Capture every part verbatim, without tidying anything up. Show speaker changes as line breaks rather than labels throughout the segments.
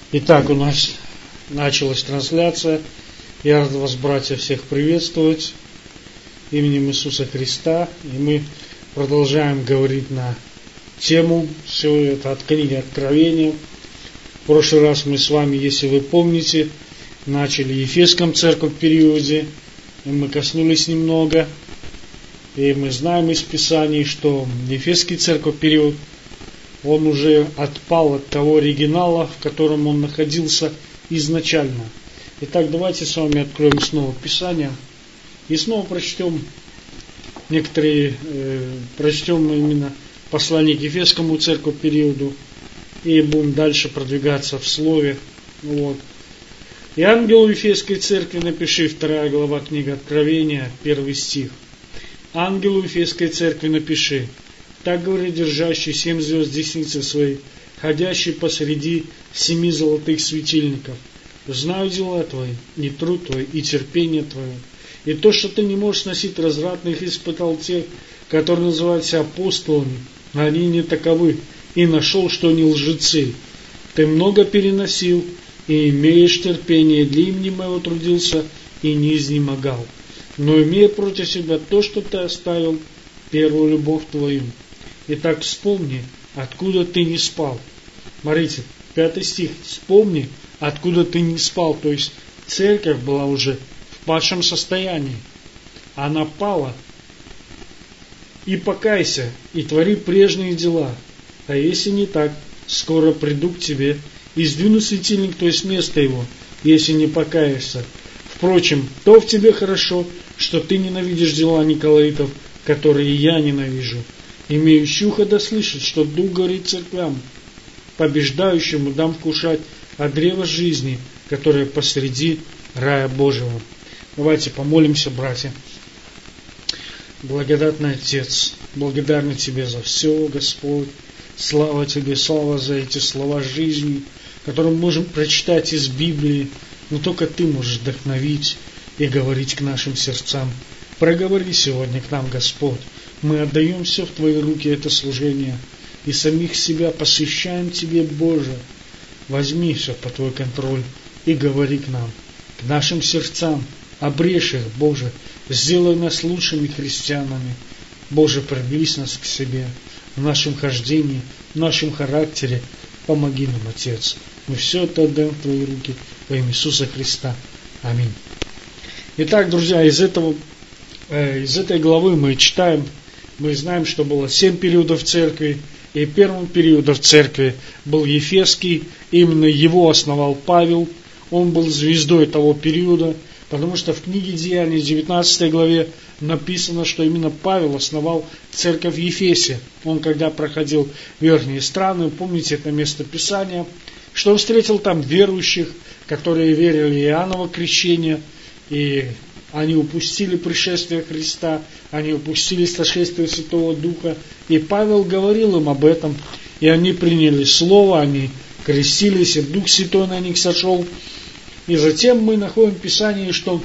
Итак, у нас началась трансляция. Я рад вас, братья, всех приветствовать именем Иисуса Христа. И мы продолжаем говорить на тему, все это от книги Откровения. В прошлый раз мы с вами, если вы помните, начали Ефесском церковь периоде, и мы коснулись немного. И мы знаем из Писаний, что Ефесский церковь период, он уже отпал от того оригинала, в котором он находился изначально. Итак, давайте с вами откроем снова Писание и снова прочтем некоторые, э, прочтем именно послание к Ефесскому церковь периоду и будем дальше продвигаться в слове. Вот. И ангелу Ефесской церкви напиши, вторая глава книги Откровения, первый стих. Ангелу Ефесской церкви напиши: так говорит держащий семь звезд десницы своей, ходящий посреди семи золотых светильников. Знаю дела твои, и труд твой, и терпение твое, и то, что ты не можешь сносить развратных, испытал тех, которые называются апостолами, а они не таковы, и нашел, что они лжецы. Ты много переносил, и имеешь терпение, для имени моего трудился, и не изнемогал. Но имея против себя то, что ты оставил, первую любовь твою. Итак, вспомни, откуда ты не спал. Смотрите, пятый стих. Вспомни, откуда ты не спал. То есть церковь была уже в падшем состоянии. Она пала. И покайся, и твори прежние дела. А если не так, скоро приду к тебе и сдвину светильник, то есть место его, если не покаешься. Впрочем, то в тебе хорошо, что ты ненавидишь дела николаитов, которые я ненавижу. Имеющий ухо да слышит, что Дух говорит церквям. Побеждающему дам вкушать от древа жизни, которое посреди рая Божьего. Давайте помолимся, братья. Благодатный Отец, благодарны Тебе за все, Господь. Слава Тебе, слава за эти слова жизни, которые мы можем прочитать из Библии, но только Ты можешь вдохновить и говорить к нашим сердцам. Проговори сегодня к нам, Господь. Мы отдаем все в Твои руки, это служение, и самих себя посвящаем Тебе, Боже. Возьми все под Твой контроль и говори к нам, к нашим сердцам. Обрежь их, Боже, сделай нас лучшими христианами. Боже, приблизь нас к себе в нашем хождении, в нашем характере. Помоги нам, Отец. Мы все это отдаем в Твои руки во имя Иисуса Христа. Аминь. Итак, друзья, из этого, э, из этой главы мы читаем, мы знаем, что было семь периодов церкви, и первым периодом церкви был Ефесский, именно его основал Павел, он был звездой того периода, потому что в книге Деяний, девятнадцатой главе, написано, что именно Павел основал церковь в Ефесе. Он, когда проходил верхние страны, помните это место Писания, что он встретил там верующих, которые верили в Иоанново крещение, и они упустили пришествие Христа, они упустили сошествие Святого Духа, и Павел говорил им об этом, и они приняли Слово, они крестились, и Дух Святой на них сошел. И затем мы находим в Писании, что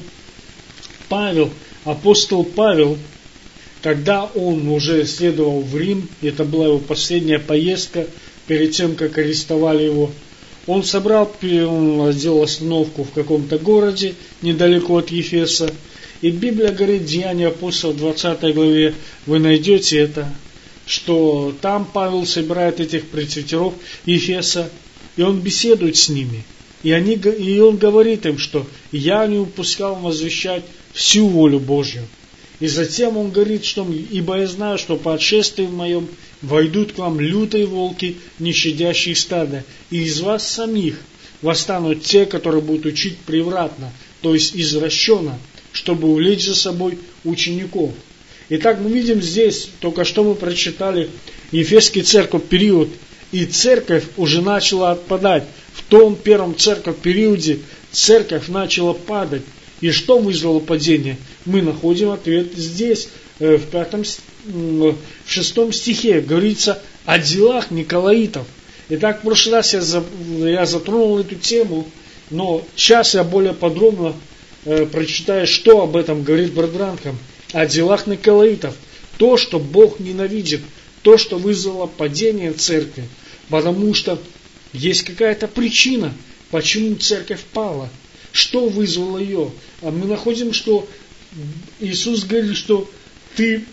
Павел, апостол Павел, когда он уже следовал в Рим, это была его последняя поездка, перед тем, как арестовали его, он собрал, он сделал остановку в каком-то городе, недалеко от Ефеса. И Библия говорит, Деяния апостолов в двадцатой главе, вы найдете это, что там Павел собирает этих пресвитеров Ефеса, и он беседует с ними. И, они, и он говорит им, что я не упускал возвещать всю волю Божью. И затем он говорит, что ибо я знаю, что по отшествии моем войдут к вам лютые волки, не щадящие стада, и из вас самих восстанут те, которые будут учить превратно, то есть извращенно, чтобы увлечь за собой учеников. Итак, мы видим здесь, только что мы прочитали Ефесский церковь период, и церковь уже начала отпадать. В том первом церковь периоде церковь начала падать. И что вызвало падение? Мы находим ответ здесь, в пятом, в шестом стихе. Говорится о делах николаитов. Итак, в прошлый раз я, я затронул эту тему, но сейчас я более подробно э, прочитаю, что об этом говорит брат Бранхам. О делах николаитов. То, что Бог ненавидит, то, что вызвало падение церкви. Потому что есть какая-то причина, Почему церковь пала? Что вызвало ее? А мы находим, что Иисус говорит, что ты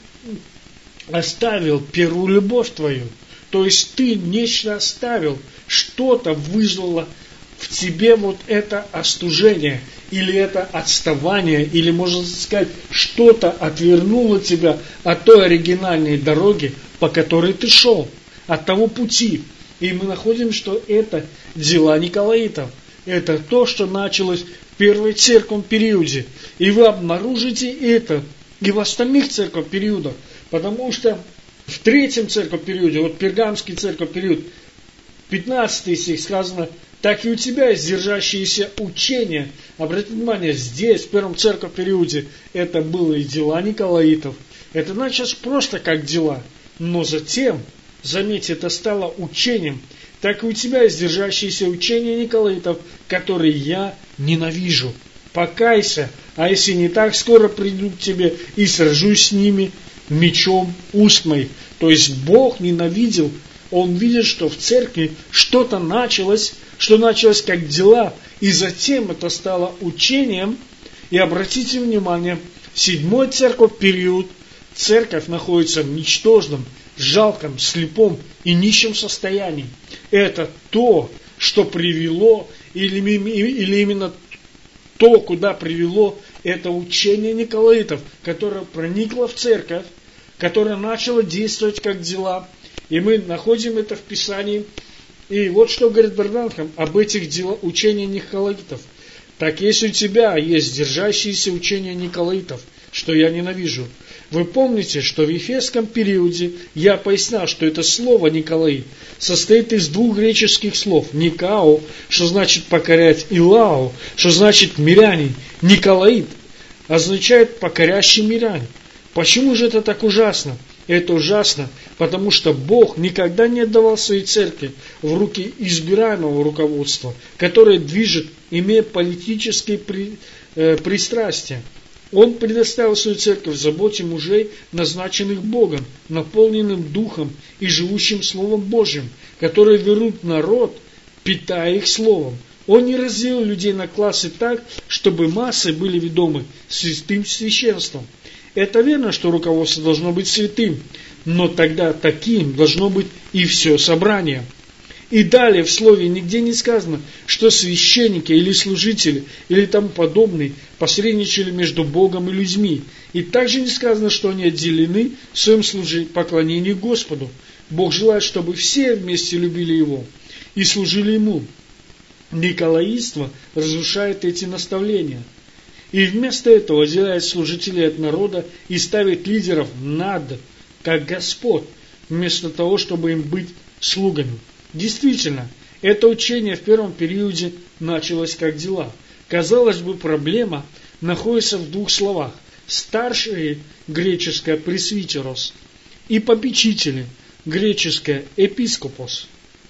оставил первую любовь твою. То есть ты нечто оставил, что-то вызвало в тебе вот это остужение, или это отставание, или, можно сказать, что-то отвернуло тебя от той оригинальной дороги, по которой ты шел, от того пути. И мы находим, что это дела Николаитов. Это то, что началось в первой церковном периоде. И вы обнаружите это и в остальных церковных периодах. Потому что в третьем церковном периоде, вот пергамский церковный период, пятнадцатый стих сказано: так и у тебя есть держащиеся учения. Обратите внимание, здесь, в первом церковном периоде, это было и дела Николаитов. Это началось просто как дела. Но затем, заметьте, это стало учением. Так и у тебя есть держащиеся учения Николаитов, которые я ненавижу. Покайся, а если не так, скоро приду к тебе и сражусь с ними мечом уст моих. То есть Бог ненавидел, Он видит, что в церкви что-то началось, что началось как дела, и затем это стало учением. И обратите внимание, седьмой церковь период, церковь находится в ничтожном, жалком, слепом и нищем состоянии. Это то, что привело, или, или именно то, куда привело это учение Николаитов, которое проникло в церковь, которое начало действовать как дела. И мы находим это в Писании. И вот что говорит Бранхам об этих делах, учениях Николаитов. Так если у тебя есть держащиеся учения Николаитов, что я ненавижу. Вы помните, что в Ефесском периоде я пояснял, что это слово Николаит состоит из двух греческих слов. Никао, что значит покорять, и лао, что значит мирянин. Николаит означает покорящий мирянин. Почему же это так ужасно? Это ужасно, потому что Бог никогда не отдавал своей церкви в руки избираемого руководства, которое движет, имея политические при, э, пристрастия. Он предоставил свою церковь в заботе мужей, назначенных Богом, наполненным Духом и живущим Словом Божьим, которые вернут народ, питая их Словом. Он не разделил людей на классы так, чтобы массы были ведомы святым священством. Это верно, что руководство должно быть святым, но тогда таким должно быть и все собрание. И далее в слове нигде не сказано, что священники или служители или тому подобные посредничали между Богом и людьми. И также не сказано, что они отделены в своем служении, поклонении Господу. Бог желает, чтобы все вместе любили Его и служили Ему. Николаитство разрушает эти наставления. И вместо этого отделяет служителей от народа и ставит лидеров над, как Господь, вместо того, чтобы им быть слугами. Действительно, это учение в первом периоде началось как дела. Казалось бы, проблема находится в двух словах. Старшие, греческое пресвитерос, и попечители, греческое епископос.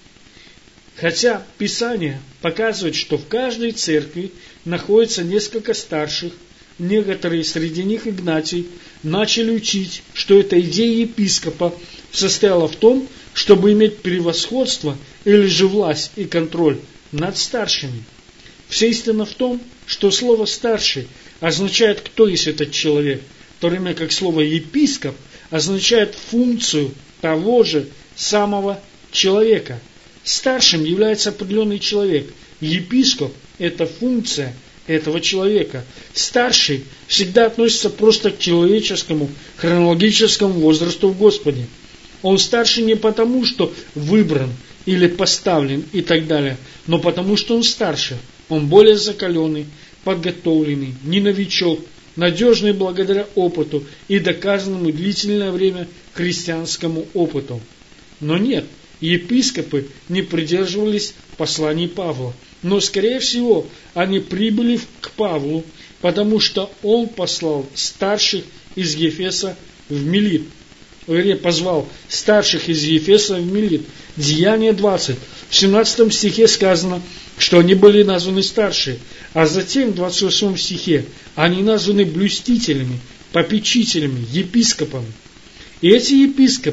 Хотя Писание показывает, что в каждой церкви находится несколько старших, некоторые среди них, Игнатий, начали учить, что эта идея епископа состояла в том, чтобы иметь превосходство или же власть и контроль над старшими. Вся истина в том, что слово «старший» означает, кто есть этот человек, в то время как слово «епископ» означает функцию того же самого человека. Старшим является определенный человек. Епископ – это функция этого человека. Старший всегда относится просто к человеческому, хронологическому возрасту в Господе. Он старше не потому, что выбран или поставлен и так далее, но потому, что он старше. Он более закаленный, подготовленный, не новичок, надежный благодаря опыту и доказанному длительное время христианскому опыту. Но нет, епископы не придерживались посланий Павла. Но, скорее всего, они прибыли к Павлу, потому что он послал старших из Ефеса в Милит. Вернее, позвал старших из Ефеса в Милит. Деяние двадцать. В семнадцатом стихе сказано, что они были названы старшие. А затем в двадцать восьмом стихе они названы блюстителями, попечителями, епископами. И эти епископы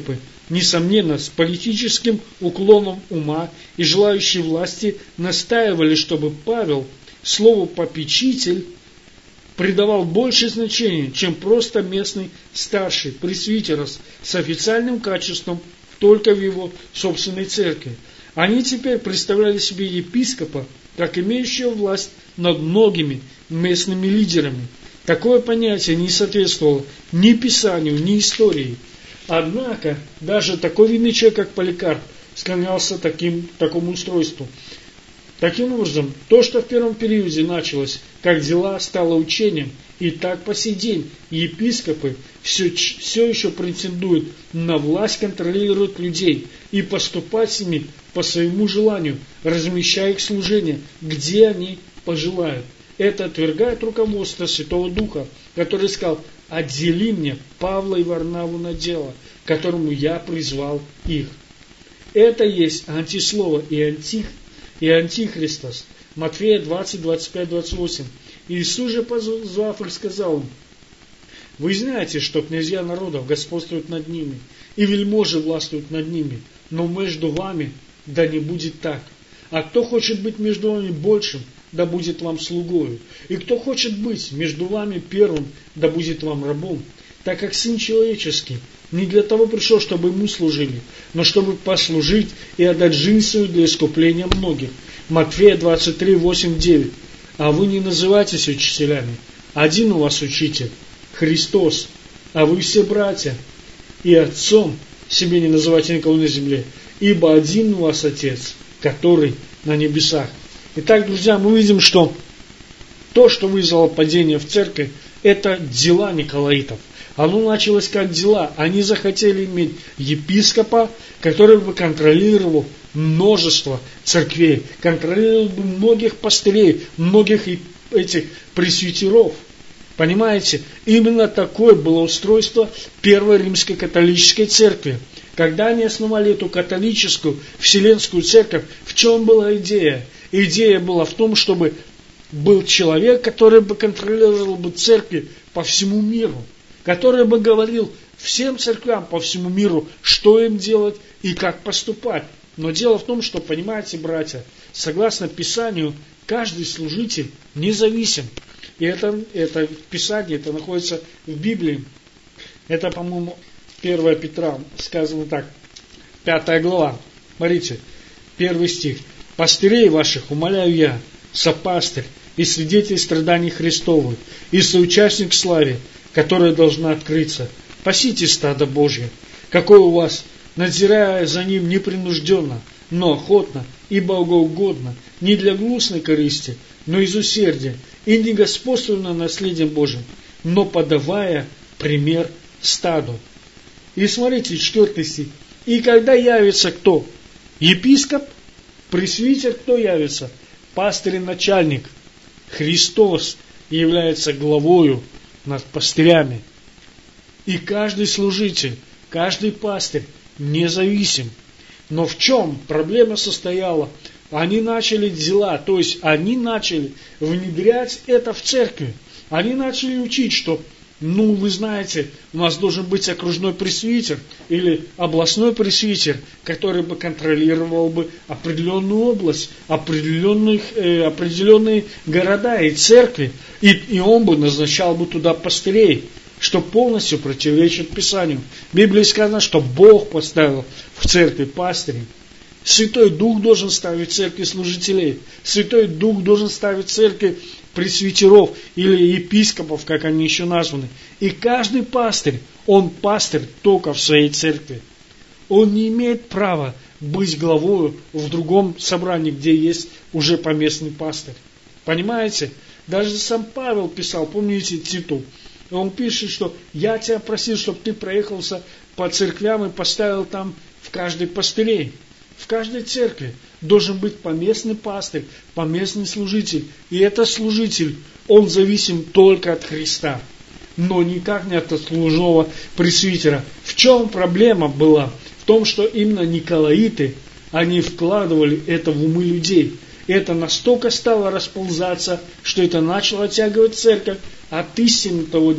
несомненно, с политическим уклоном ума и желающие власти, настаивали, чтобы Павел слову «попечитель» придавал больше значения, чем просто местный старший пресвитерос с официальным качеством только в его собственной церкви. Они теперь представляли себе епископа как имеющего власть над многими местными лидерами. Такое понятие не соответствовало ни Писанию, ни истории. Однако, даже такой видный человек, как Поликарп, склонялся к таким, такому устройству. Таким образом, то, что в первом периоде началось как дела, стало учением, и так по сей день епископы все, все еще претендуют на власть контролировать людей и поступать с ними по своему желанию, размещая их служение, где они пожелают. Это отвергает руководство Святого Духа, который сказал: «Отдели мне Павла и Варнаву на дело, к которому я призвал их». Это есть антислово и антих, и антихристос. Матфея двадцать, двадцать пять, двадцать восемь. Иисус же, позвав их, сказал им: «Вы знаете, что князья народов господствуют над ними, и вельможи властвуют над ними, но между вами да не будет так. А кто хочет быть между вами большим, да будет вам слугою. И кто хочет быть между вами первым, да будет вам рабом. Так как Сын Человеческий не для того пришел, чтобы ему служили, но чтобы послужить и отдать жизнь свою для искупления многих». Матфея двадцать три, восемь, девять. «А вы не называйтесь учителями. Один у вас учитель, Христос, а вы все братья. И отцом себе не называйте никого на земле, ибо один у вас Отец, который на небесах». Итак, друзья, мы видим, что то, что вызвало падение в церкви, это дела николаитов. Оно началось как дела. Они захотели иметь епископа, который бы контролировал множество церквей, контролировал бы многих пастырей, многих этих пресвитеров. Понимаете? Именно такое было устройство Первой Римской католической церкви. Когда они основали эту католическую Вселенскую церковь, в чем была идея? Идея была в том, чтобы был человек, который бы контролировал бы церкви по всему миру, который бы говорил всем церквям по всему миру, что им делать и как поступать. Но дело в том, что, понимаете, братья, согласно Писанию, каждый служитель независим. И это, это в Писании, это находится в Библии. Это, по-моему, первое Петра, сказано так, пятая глава. Смотрите, первый стих. «Пастырей ваших умоляю я, сопастырь и свидетель страданий Христовых, и соучастник в славе, которая должна открыться. Пасите стадо Божье, какое у вас, надзирая за ним непринужденно, но охотно и богоугодно, не для гнусной корысти, но из усердия, и не господствуя над наследием Божьим, но подавая пример стаду». И смотрите, четвертый стих. «И когда явится кто? Епископ, пресвитер, кто явится? Пастырь и начальник. Христос является главою над пастырями. И каждый служитель, каждый пастырь независим». Но в чем проблема состояла? Они начали дела, то есть они начали внедрять это в церкви. Они начали учить, что, ну, вы знаете, у нас должен быть окружной пресвитер или областной пресвитер, который бы контролировал бы определенную область, определенных, э, определенные города и церкви, и, и он бы назначал бы туда пастырей, что полностью противоречит Писанию. В Библии сказано, что Бог поставил в церкви пастырей. Святой Дух должен ставить в церкви служителей. Святой Дух должен ставить в церкви пресвитеров или епископов, как они еще названы. И каждый пастырь, он пастырь только в своей церкви. Он не имеет права быть главой в другом собрании, где есть уже поместный пастырь. Понимаете? Даже сам Павел писал, помните Титу, он пишет, что я тебя просил, чтобы ты проехался по церквям и поставил там в каждой пастырей. В каждой церкви должен быть поместный пастырь, поместный служитель. И этот служитель, он зависим только от Христа, но никак не от служного пресвитера. В чем проблема была? В том, что именно николаиты, они вкладывали это в умы людей. И это настолько стало расползаться, что это начало оттягивать церковь от истины того дня.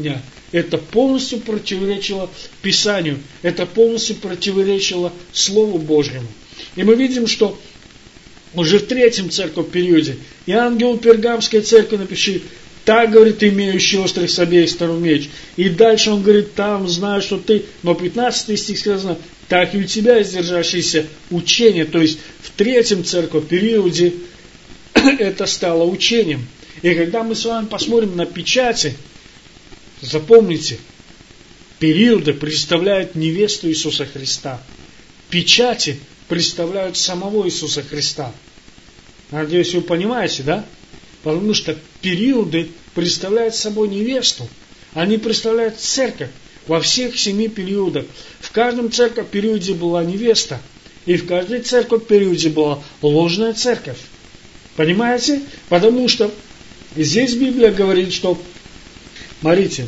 Это полностью противоречило Писанию, это полностью противоречило Слову Божьему. И мы видим, что уже в третьем церковь периоде, и ангелу Пергамской церкви напиши, так, говорит, имеющий острых с обеих сторон меч. И дальше он говорит, там знаю, что ты, но пятнадцатый стих сказано, так и у тебя издержавшееся учение. То есть в третьем церковь периоде это стало учением. И когда мы с вами посмотрим на печати, запомните, периоды представляют невесту Иисуса Христа. Печати представляют самого Иисуса Христа. Надеюсь, вы понимаете, да? Потому что периоды представляют собой невесту. Они представляют церковь во всех семи периодах. В каждом церковь периоде была невеста. И в каждой церковь периоде была ложная церковь. Понимаете? Потому что здесь Библия говорит, что, смотрите,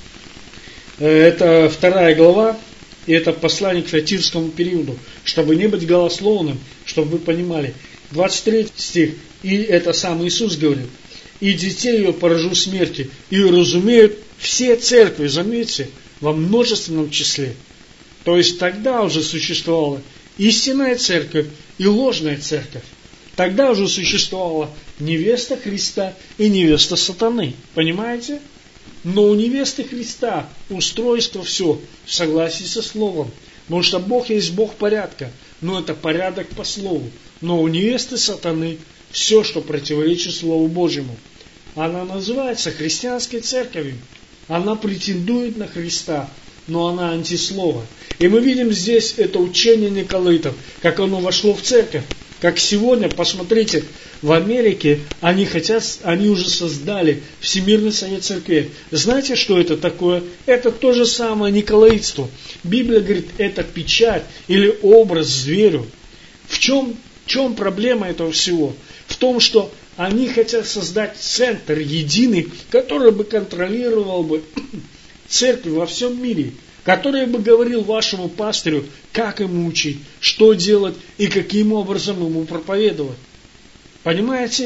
это вторая глава, и это послание к Фиатирскому периоду, чтобы не быть голословным, чтобы вы понимали. двадцать третий стих, и это сам Иисус говорит, и детей ее поражу смерти, и разумеют все церкви, заметьте, во множественном числе. То есть тогда уже существовала истинная церковь и ложная церковь. Тогда уже существовала невеста Христа и невеста сатаны. Понимаете? Но у невесты Христа устройство все в согласии со Словом. Потому что Бог есть Бог порядка. Но это порядок по Слову. Но у невесты сатаны все, что противоречит Слову Божьему. Она называется христианской церковью. Она претендует на Христа, но она антислова. И мы видим здесь это учение Николаитов, как оно вошло в церковь. Как сегодня, посмотрите, в Америке они хотят, они уже создали Всемирный Совет Церквей. Знаете, что это такое? Это то же самое николаитство. Библия говорит, это печать или образ зверю. В чем, в чем проблема этого всего? В том, что они хотят создать центр единый, который бы контролировал бы церковь во всем мире, который бы говорил вашему пастырю, как ему учить, что делать и каким образом ему проповедовать. Понимаете?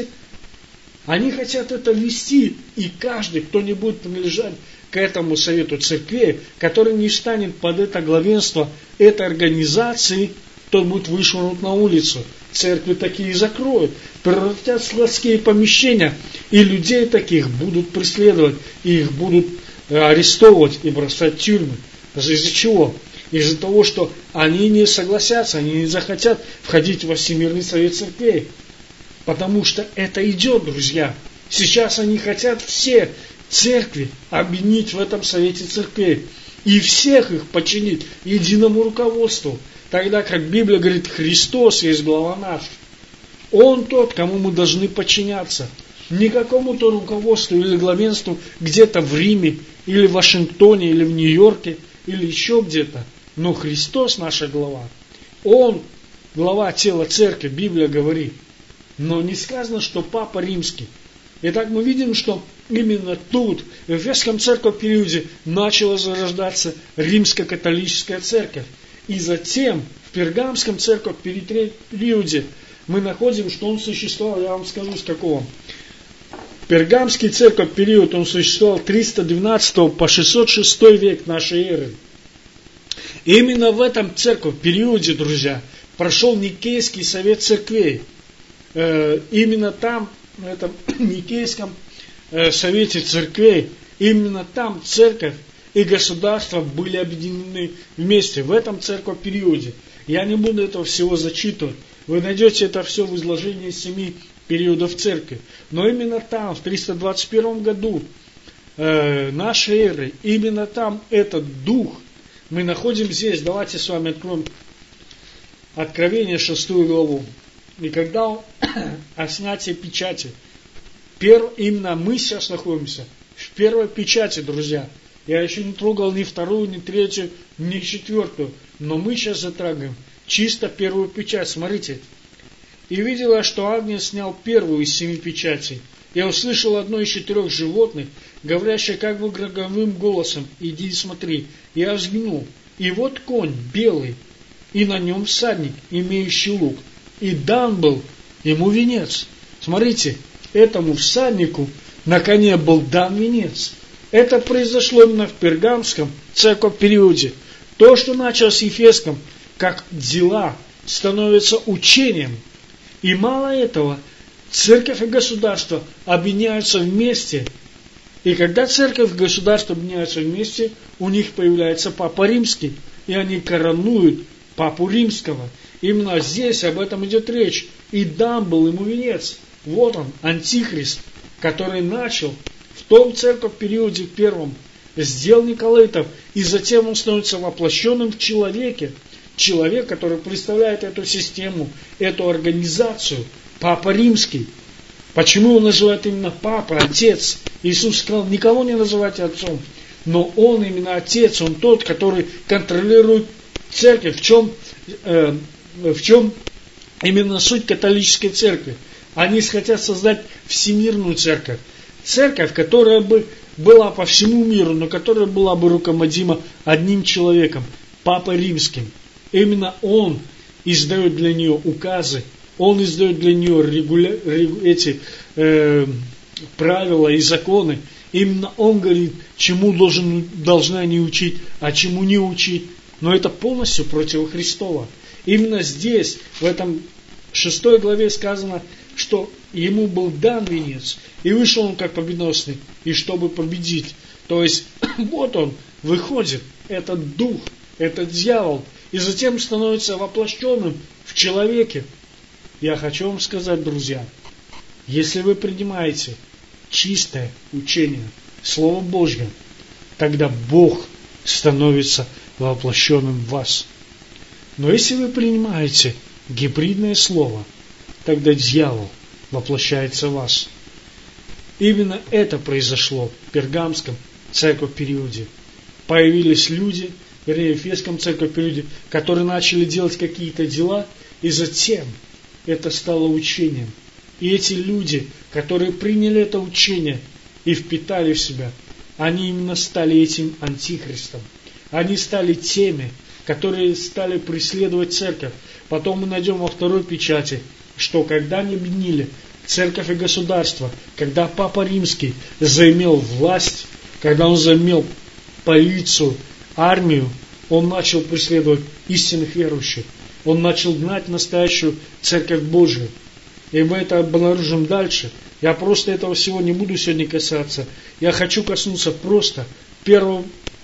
Они хотят это вести, и каждый, кто не будет принадлежать к этому совету церквей, который не встанет под это главенство этой организации, тот будет вышвырнут на улицу. Церкви такие закроют, превратят в складские помещения, и людей таких будут преследовать, и их будут арестовывать и бросать в тюрьмы. Из-за чего? Из-за того, что они не согласятся, они не захотят входить во Всемирный Совет Церквей. Потому что это идет, друзья. Сейчас они хотят все церкви объединить в этом Совете Церквей. И всех их подчинить единому руководству. Тогда как Библия говорит, Христос есть глава наш. Он тот, кому мы должны подчиняться. Не какому-то руководству или главенству где-то в Риме, или в Вашингтоне, или в Нью-Йорке, или еще где-то. Но Христос наша глава. Он глава тела церкви, Библия говорит. Но не сказано, что Папа Римский. Итак, мы видим, что именно тут, в Ефесском церковь периоде, начала зарождаться римско-католическая церковь. И затем в Пергамском церковь периоде мы находим, что он существовал, я вам скажу с какого. Пергамский церковь период, он существовал триста двенадцатого по шестьсот шестой век нашей эры. И именно в этом церковь периоде, друзья, прошел Никейский совет церквей. Э, именно там, в этом Никейском э, совете церквей, именно там церковь и государство были объединены вместе, в этом церковь периоде. Я не буду этого всего зачитывать. Вы найдете это все в изложении семи периодов церкви. Но именно там, в триста двадцать первом году э, нашей эры, именно там этот дух мы находим здесь. Давайте с вами откроем Откровение шестую главу. И когда о снятии печати, пер, именно мы сейчас находимся в первой печати, друзья. Я еще не трогал ни вторую, ни третью, ни четвертую. Но мы сейчас затрагиваем чисто первую печать. Смотрите. И видела, что Агнец снял первую из семи печатей. Я услышал одно из четырех животных, говорящее как бы громовым голосом: иди и смотри. Я взглянул, и вот конь белый, и на нем всадник, имеющий лук. И дан был ему венец. Смотрите, этому всаднику на коне был дан венец. Это произошло именно в пергамском церковь периоде. То, что началось с Ефеском, как дела, становится учением. И мало этого, церковь и государство объединяются вместе. И когда церковь и государство объединяются вместе, у них появляется Папа Римский. И они коронуют Папу Римского. Именно здесь об этом идет речь. И дан был ему венец. Вот он, Антихрист, который начал в том церковь периоде первом, сделал Николаитов, и затем он становится воплощенным в человеке. Человек, который представляет эту систему, эту организацию, Папа Римский. Почему он называет именно Папа, Отец? Иисус сказал, никого не называйте Отцом, но Он именно Отец, Он тот, который контролирует церковь. В чем, э, в чем именно суть католической церкви? Они хотят создать всемирную церковь. Церковь, которая бы была по всему миру, но которая была бы руководима одним человеком, Папой Римским. Именно он издает для нее указы, он издает для нее регуля... эти э, правила и законы. Именно он говорит, чему должен, должны они учить, а чему не учить. Но это полностью противохристово. Именно здесь, в этом шестой главе сказано, что ему был дан венец, и вышел он как победоносный, и чтобы победить. То есть, вот он выходит, этот дух, этот дьявол, и затем становится воплощенным в человеке. Я хочу вам сказать, друзья, если вы принимаете чистое учение, Слово Божье, тогда Бог становится воплощенным в вас. Но если вы принимаете гибридное слово, тогда дьявол воплощается в вас. Именно это произошло в пергамском церковь периоде. Появились люди, вернее, в Ефесском церковь периоде, которые начали делать какие-то дела, и затем это стало учением. И эти люди, которые приняли это учение и впитали в себя, они именно стали этим антихристом. Они стали теми, которые стали преследовать церковь. Потом мы найдем во второй печати, что когда они объединили церковь и государство, когда Папа Римский заимел власть, когда он заимел полицию, армию, он начал преследовать истинных верующих. Он начал гнать настоящую церковь Божию. И мы это обнаружим дальше. Я просто этого всего не буду сегодня касаться. Я хочу коснуться просто первого,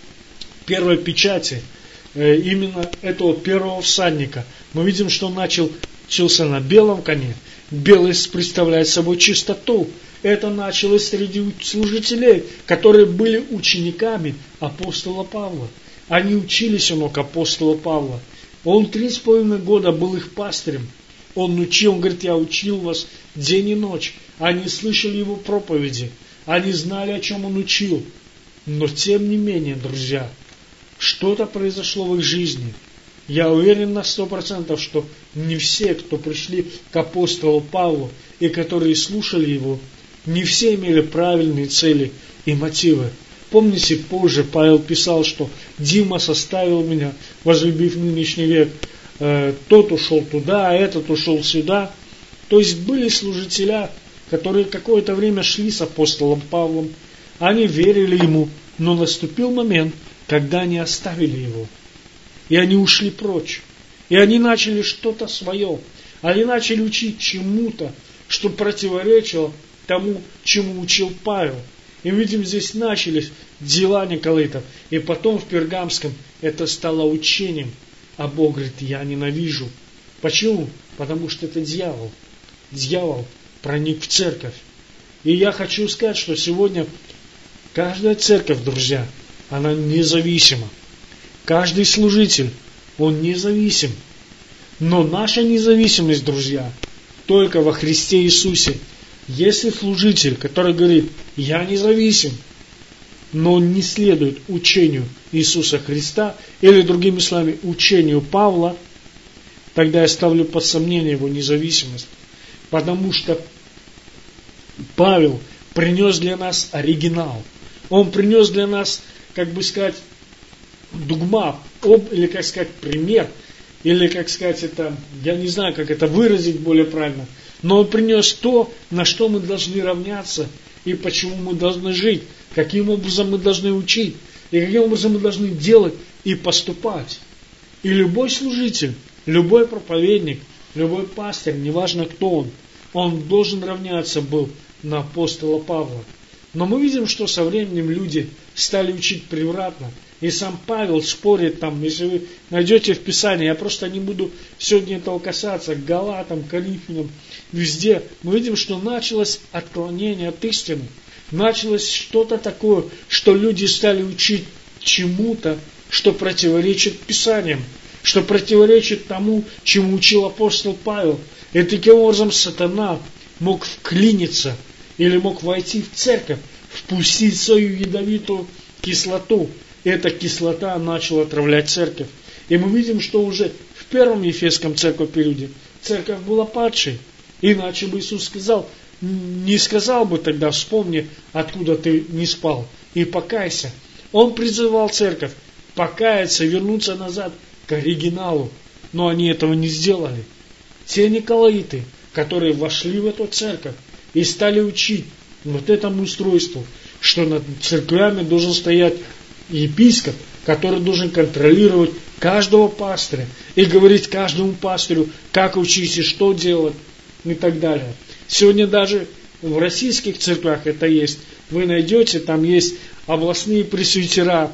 первой печати, э, именно этого первого всадника. Мы видим, что он начал, начался на белом коне. Белый представляет собой чистоту. Это началось среди служителей, которые были учениками апостола Павла. Они учились у ног апостола Павла. Он три с половиной года был их пастырем. Он учил, он говорит, я учил вас день и ночь. Они слышали его проповеди. Они знали, о чем он учил. Но тем не менее, друзья, что-то произошло в их жизни. Я уверен на сто процентов, что не все, кто пришли к апостолу Павлу и которые слушали его, не все имели правильные цели и мотивы. Помните, позже Павел писал, что Дима составил меня, возлюбив нынешний век. Э, тот ушел туда, а этот ушел сюда. То есть были служителя, которые какое-то время шли с апостолом Павлом. Они верили ему, но наступил момент, когда они оставили его. И они ушли прочь. И они начали что-то свое. Они начали учить чему-то, что противоречило тому, чему учил Павел. И видим, здесь начались дела Николаитов. И потом в Пергамском это стало учением. А Бог говорит, я ненавижу. Почему? Потому что это дьявол. Дьявол проник в церковь. И я хочу сказать, что сегодня каждая церковь, друзья, она независима. Каждый служитель, он независим. Но наша независимость, друзья, только во Христе Иисусе. Если служитель, который говорит, я независим, но он не следует учению Иисуса Христа, или, другими словами, учению Павла, тогда я ставлю под сомнение его независимость. Потому что Павел принес для нас оригинал. Он принес для нас, как бы сказать, дугма, об, или, как сказать, пример, или, как сказать, это, я не знаю, как это выразить более правильно, но он принес то, на что мы должны равняться и почему мы должны жить. каким образом мы должны учить, и каким образом мы должны делать и поступать. И любой служитель, любой проповедник, любой пастырь, неважно кто он, он должен равняться был на апостола Павла. Но мы видим, что со временем люди стали учить превратно. И сам Павел спорит там, если вы найдете в Писании, я просто не буду сегодня этого касаться, к Галатам, Коринфянам, везде. Мы видим, что началось отклонение от истины. Началось что-то такое, что люди стали учить чему-то, что противоречит Писаниям, что противоречит тому, чему учил апостол Павел. И таким образом сатана мог вклиниться или мог войти в церковь, впустить свою ядовитую кислоту. Эта кислота начала отравлять церковь. И мы видим, что уже в первом Ефесском церковь периоде церковь была падшей. Иначе бы Иисус сказал, не сказал бы тогда, вспомни, откуда ты не спал, и покайся. Он призывал церковь покаяться, вернуться назад к оригиналу. Но они этого не сделали. Те николаиты, которые вошли в эту церковь и стали учить вот этому устройству, что над церквями должен стоять епископ, который должен контролировать каждого пастыря и говорить каждому пастырю, как учить и что делать и так далее. Сегодня даже в российских церквях это есть. Вы найдете, там есть областные пресвитера,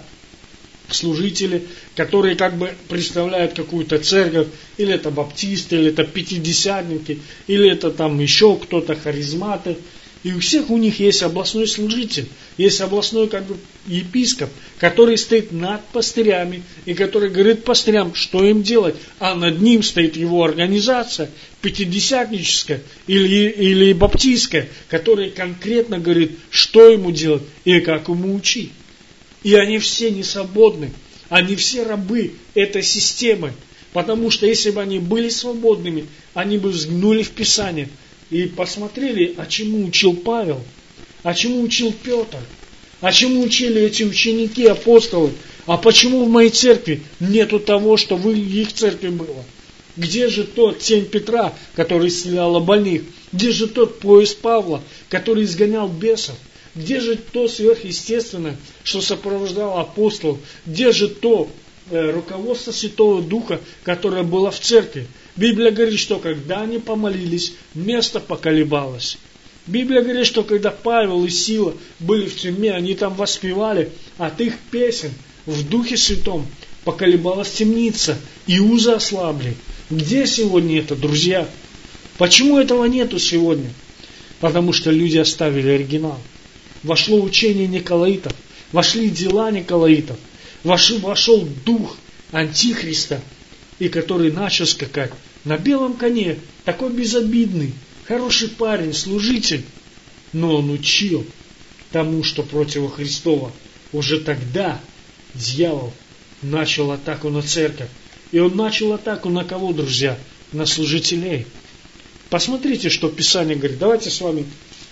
служители, которые как бы представляют какую-то церковь, или это баптисты, или это пятидесятники, или это там еще кто-то, харизматы. И у всех у них есть областной служитель, есть областной как бы епископ, который стоит над пастырями и который говорит пастырям, что им делать. А над ним стоит его организация, пятидесятническая или, или баптистская, которая конкретно говорит, что ему делать и как ему учить. И они все не свободны, они все рабы этой системы. Потому что если бы они были свободными, они бы взглянули в Писание и посмотрели, а чему учил Павел, а чему учил Петр, а чему учили эти ученики, апостолы, а почему в моей церкви нету того, что в их церкви было. Где же тот тень Петра, который исцелял больных? Где же тот пояс Павла, который изгонял бесов? Где же то сверхъестественное, что сопровождало апостолов? Где же то э, руководство Святого Духа, которое было в церкви? Библия говорит, что когда они помолились, место поколебалось. Библия говорит, что когда Павел и Сила были в тюрьме, они там воспевали от их песен в Духе Святом поколебалась темница, и узы ослабли. Где сегодня это, друзья? Почему этого нету сегодня? Потому что люди оставили оригинал. Вошло учение Николаитов, вошли дела Николаитов, вошел, вошел дух Антихриста, и который начал скакать на белом коне, такой безобидный, хороший парень, служитель. Но он учил тому, что противохристово. Уже тогда дьявол начал атаку на церковь. И он начал атаку на кого, друзья? На служителей. Посмотрите, что Писание говорит. Давайте с вами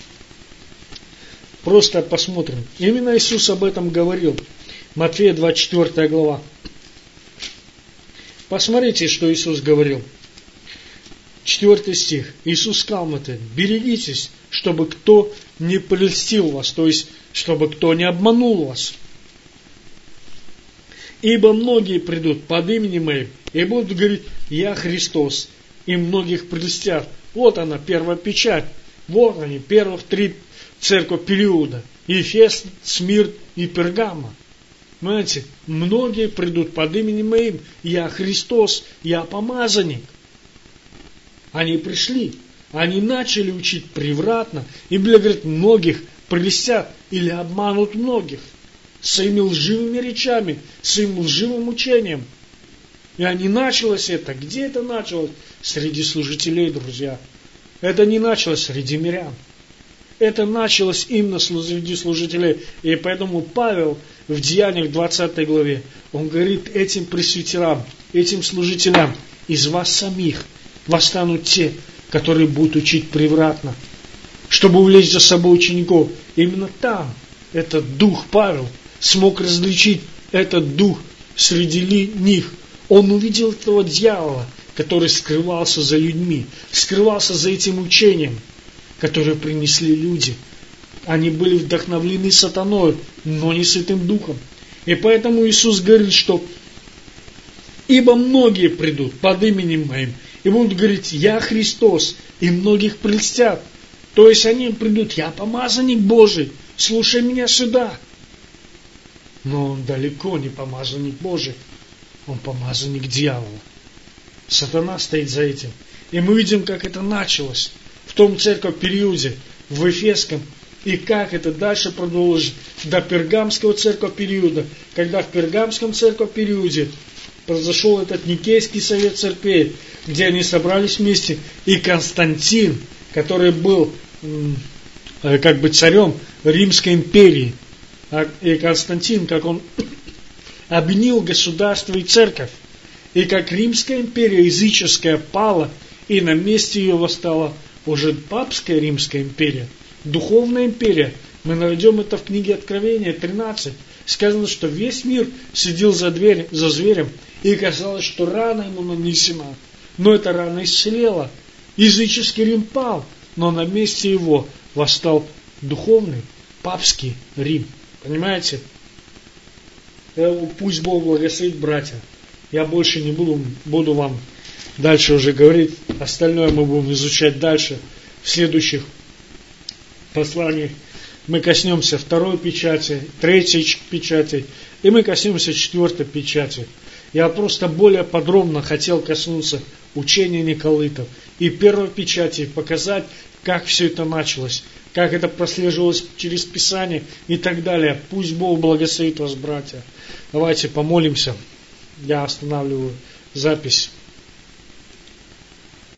просто посмотрим. Именно Иисус об этом говорил. Матфея двадцать четвёртая глава. Посмотрите, что Иисус говорил. Четвертый стих. Иисус сказал это: берегитесь, чтобы кто не прельстил вас, то есть, чтобы кто не обманул вас. Ибо многие придут под именем Моим и будут говорить: Я Христос, и многих прельстят. Вот она, первая печать. Вот они, первых три церковь периода. Ефес, Смирн и Пергама. Понимаете, многие придут под именем Моим. Я Христос, я помазанник. Они пришли, они начали учить превратно. И Библия говорит, многих прельстят или обманут многих своими лживыми речами, своим лживым учением. И не началось это. Где это началось? Среди служителей, друзья. Это не началось среди мирян. Это началось именно среди служителей. И поэтому Павел в Деяниях двадцатой главе, он говорит этим пресвитерам, этим служителям: из вас самих восстанут те, которые будут учить превратно, чтобы увлечь за собой учеников. Именно там этот дух Павел смог различить этот дух среди них. Он увидел этого дьявола, который скрывался за людьми, скрывался за этим учением, которое принесли люди. они были вдохновлены сатаной, но не Святым Духом. И поэтому Иисус говорит, что ибо многие придут под именем Моим и будут говорить: «Я Христос», и многих прельстят. То есть они придут: «Я помазанник Божий, слушай меня сюда». Но он далеко не помазанник Божий, он помазанник дьявола. Сатана стоит за этим. И мы видим, как это началось в том церковном периоде, в Эфесском, и как это дальше продолжилось до Пергамского церковного периода, когда в Пергамском церковном периоде произошел этот Никейский совет церквей, где они собрались вместе, и Константин, который был как бы царем Римской империи, и Константин, как он объединил государство и церковь, и как Римская империя языческая пала, и на месте ее восстала уже папская Римская империя, духовная империя. Мы найдем это в книге Откровения тринадцать. Сказано, что весь мир следил за, дверь, за зверем, и казалось, что рана ему нанесена. Но эта рана исцелела. Языческий Рим пал, но на месте его восстал духовный папский Рим. Понимаете? Пусть Бог благословит, братья. Я больше не буду, буду вам дальше уже говорить. Остальное мы будем изучать дальше в следующих посланиях. Мы коснемся второй печати, третьей печати, и мы коснемся четвертой печати. Я просто более подробно хотел коснуться учения Николаитов и первой печати, показать, как все это началось, как это прослеживалось через Писание и так далее. Пусть Бог благословит вас, братья. Давайте помолимся. Я останавливаю запись.